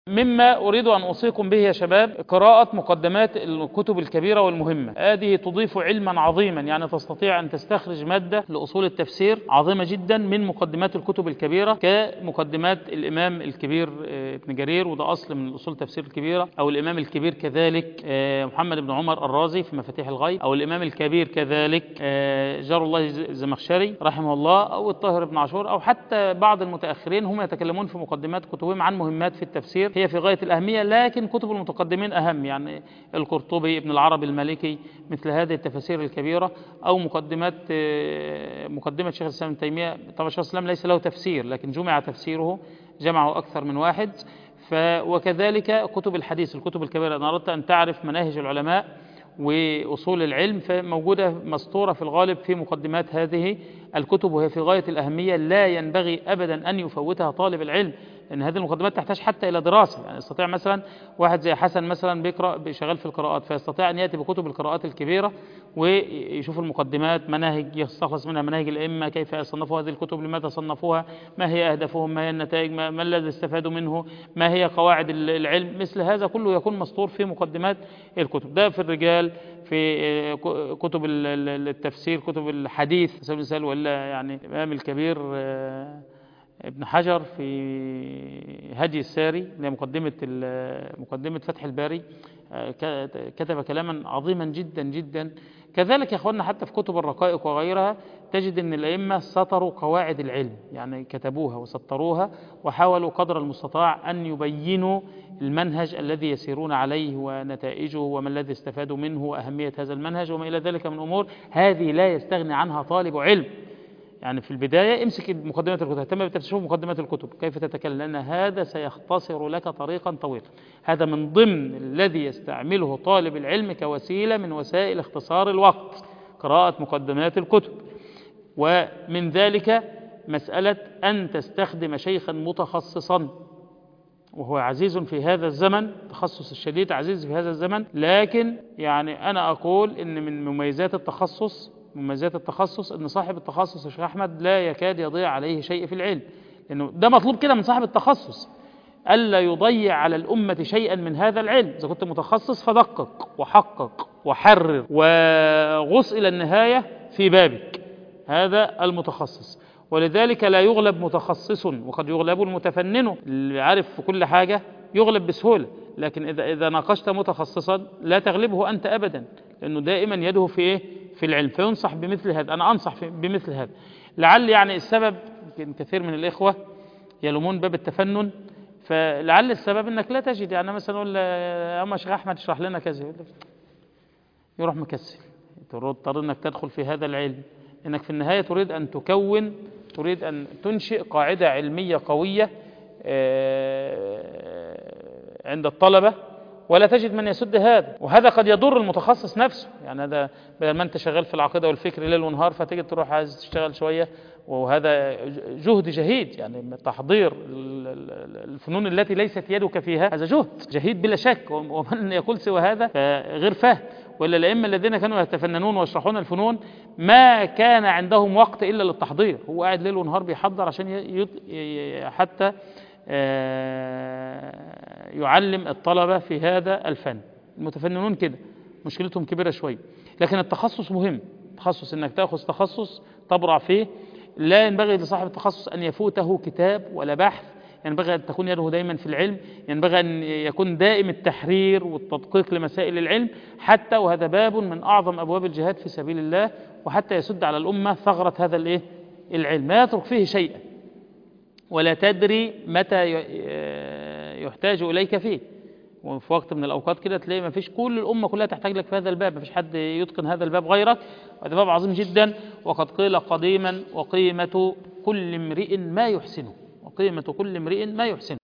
مما أريد أن أوصيكم به يا شباب قراءة مقدمات الكتب الكبيرة والمهمة. هذه تضيف علما عظيما، يعني تستطيع أن تستخرج مادة لأصول التفسير عظيمة جدا من مقدمات الكتب الكبيرة، كمقدمات الإمام الكبير ابن جرير، وده أصل من أصول التفسير الكبيرة، أو الإمام الكبير كذلك محمد بن عمر الرازي في مفاتيح الغيب، أو الإمام الكبير كذلك جار الله الزمخشري رحمه الله، أو الطاهر بن عاشور، أو حتى بعض المتأخرين هم يتكلمون في مقدمات كتبهم عن مهمات في التفسير هي في غاية الأهمية، لكن كتب المتقدمين أهم، يعني القرطبي، ابن العربي المالكي، مثل هذه التفاسير الكبيرة، أو مقدمة شيخ الإسلام ابن تيمية. طبعا شيخ الإسلام ليس له تفسير، لكن جمع تفسيره، جمعه أكثر من واحد. وكذلك كتب الحديث، الكتب الكبيرة، إن أردت أن تعرف مناهج العلماء وأصول العلم فموجودة مسطورة في الغالب في مقدمات هذه الكتب، وهي في غاية الأهمية، لا ينبغي أبدا أن يفوتها طالب العلم، لأن هذه المقدمات تحتاج حتى إلى دراسة. يعني يستطيع مثلا واحد زي حسن مثلا بيقرأ شغال في القراءات، فيستطيع أن يأتي بكتب القراءات الكبيرة ويشوف المقدمات، مناهج يستخلص منها مناهج الأئمة، كيف يصنفوا هذه الكتب، لماذا صنفوها، ما هي أهدافهم، ما هي النتائج، ما الذي استفادوا منه، ما هي قواعد العلم. مثل هذا كله يكون مسطور في مقدمات الكتب. ده في الرجال. في كتب التفسير، كتب الحديث على سبيل المثال، ولا يعني الإمام الكبير ابن حجر في هدي الساري، اللي هي مقدمة فتح الباري، كتب كلاما عظيما جدا جدا. كذلك يا اخواننا حتى في كتب الرقائق وغيرها تجد ان الائمه سطروا قواعد العلم، يعني كتبوها وسطروها وحاولوا قدر المستطاع ان يبينوا المنهج الذي يسيرون عليه ونتائجه وما الذي استفادوا منه واهميه هذا المنهج وما الى ذلك من امور هذه لا يستغني عنها طالب علم. يعني في البداية امسك مقدمات الكتب، اهتم بتشوف مقدمات الكتب كيف تتكلم، لأن هذا سيختصر لك طريقا طويلا. هذا من ضمن الذي يستعمله طالب العلم كوسيلة من وسائل اختصار الوقت، قراءة مقدمات الكتب. ومن ذلك مسألة أن تستخدم شيخا متخصصا، وهو عزيز في هذا الزمن، تخصص الشديد عزيز في هذا الزمن. لكن يعني أنا أقول إن من مميزات التخصص ان صاحب التخصص الشيخ احمد لا يكاد يضيع عليه شيء في العلم، لانه ده مطلوب كده من صاحب التخصص، الا يضيع على الامه شيئا من هذا العلم. اذا كنت متخصص فدقق وحقق وحرر وغص الى النهايه في بابك، هذا المتخصص. ولذلك لا يغلب متخصص، وقد يغلب المتفنن، اللي عارف في كل حاجه يغلب بسهوله، لكن اذا ناقشت متخصصا لا تغلبه انت ابدا، لانه دائما يده في ايه؟ في العلم. فينصح بمثل هذا، أنا أنصح بمثل هذا. لعل يعني السبب، كثير من الإخوة يلومون باب التفنن، فلعل السبب أنك لا تجد، يعني مثلا أقول أما شيخ أحمد اشرح لنا كذا، يروح مكسل. تضطر أنك تدخل في هذا العلم، أنك في النهاية تريد أن تنشئ قاعدة علمية قوية عند الطلبة، ولا تجد من يسد هذا، وهذا قد يضر المتخصص نفسه. يعني هذا بدل ما انت شغال في العقيده والفكر ليل ونهار، فتجد تروح عايز تشتغل شويه، وهذا جهد جهيد، يعني تحضير الفنون التي ليست يدك فيها، هذا جهد جهيد بلا شك، ومن يقول سوى هذا غير فاهم. ولا الائمه الذين كانوا يتفننون ويشرحون الفنون ما كان عندهم وقت الا للتحضير، هو قاعد ليل ونهار بيحضر عشان حتى يعلم الطلبة في هذا الفن. المتفننون كده مشكلتهم كبيرة شوية، لكن التخصص مهم. تخصص انك تأخذ تخصص تبرع فيه، لا ينبغي لصاحب التخصص ان يفوته كتاب ولا بحث، ينبغي ان تكون يده دايما في العلم، ينبغي ان يكون دائم التحرير والتدقيق لمسائل العلم، حتى وهذا باب من اعظم ابواب الجهاد في سبيل الله، وحتى يسد على الامة ثغرة هذا العلم، لا يترك فيه شيئا، ولا تدري متى يحتاج إليك فيه. وفي وقت من الأوقات كده تلاقي ما فيش، كل الأمة كلها تحتاج لك في هذا الباب، ما فيش حد يتقن هذا الباب غيرك، وهذا باب عظيم جدا. وقد قيل قديما: وقيمة كل امرئ ما يحسنه، وقيمة كل امرئ ما يحسنه.